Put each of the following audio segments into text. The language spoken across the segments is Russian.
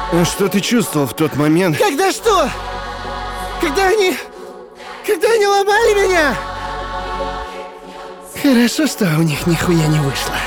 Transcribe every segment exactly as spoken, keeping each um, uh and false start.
А что ты чувствовал в тот момент? Когда что? Когда они... Когда они ломали меня? Хорошо, что у них нихуя не вышло.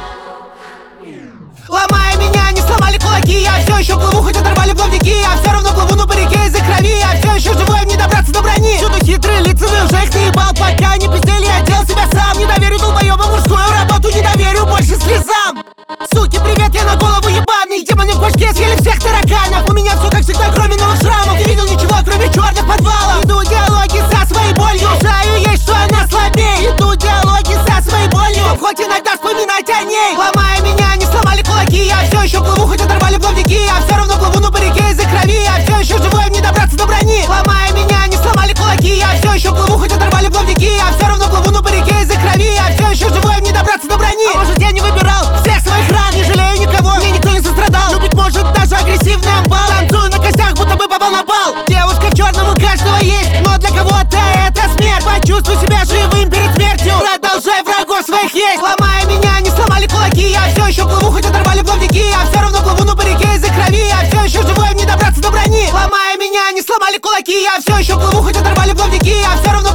Ломая меня, не сломали кулаки. Я все еще плыву, хоть оторвали плавники. Я все равно плыву, но по реке из-за крови. Я все еще живой, мне добраться до брони. Всюду хитрые лица, вы уже их наебал. Пока не пиздели, я делал себя сам. Не доверю долбоебам мужскую работу, не доверю больше слезам. Суки, привет, я на голову ебаный. Демоны в башке съели всех тараканов. У меня все как всегда, кроме новых шрамов. Не видел ничего, кроме черных подвалов. Иду диалоги со своей болью. Знаю, есть, что она слабее. Иду диалоги со своей болью. Хоть иногда вспоминать о ней. Ломая меня, не сломали кулаки. Я все еще плыву, хоть оторвали плавники. Я все равно плыву, но по реке из-за крови. Я все еще живой, мне добраться до брони. Ломая меня, не сломали кулаки. Я все еще плыву, хоть оторвали плавники. Я все равно плыву, но по реке из-за крови. Я все еще живой, мне добраться до брони. А может, я не выбирал всех своих ран. Не жалею никого, мне никто не сострадал. Любить может даже агрессивный амбал. Танцую на костях, будто бы попал на бал. Девушка в черном у каждого есть, но для кого-то это смерть. Почувствуй себя живым перед смертью. Продолжай врагов своих есть. Ломая меня, не сломали кулаки. Я все еще плыву, хоть оторвали плавники. Я все равно плыву, но по реке из-за крови. Я все еще живой, мне добраться до брони. Ломая меня, не сломали кулаки. Я все еще плыву, хоть оторвали плавники. Я все равно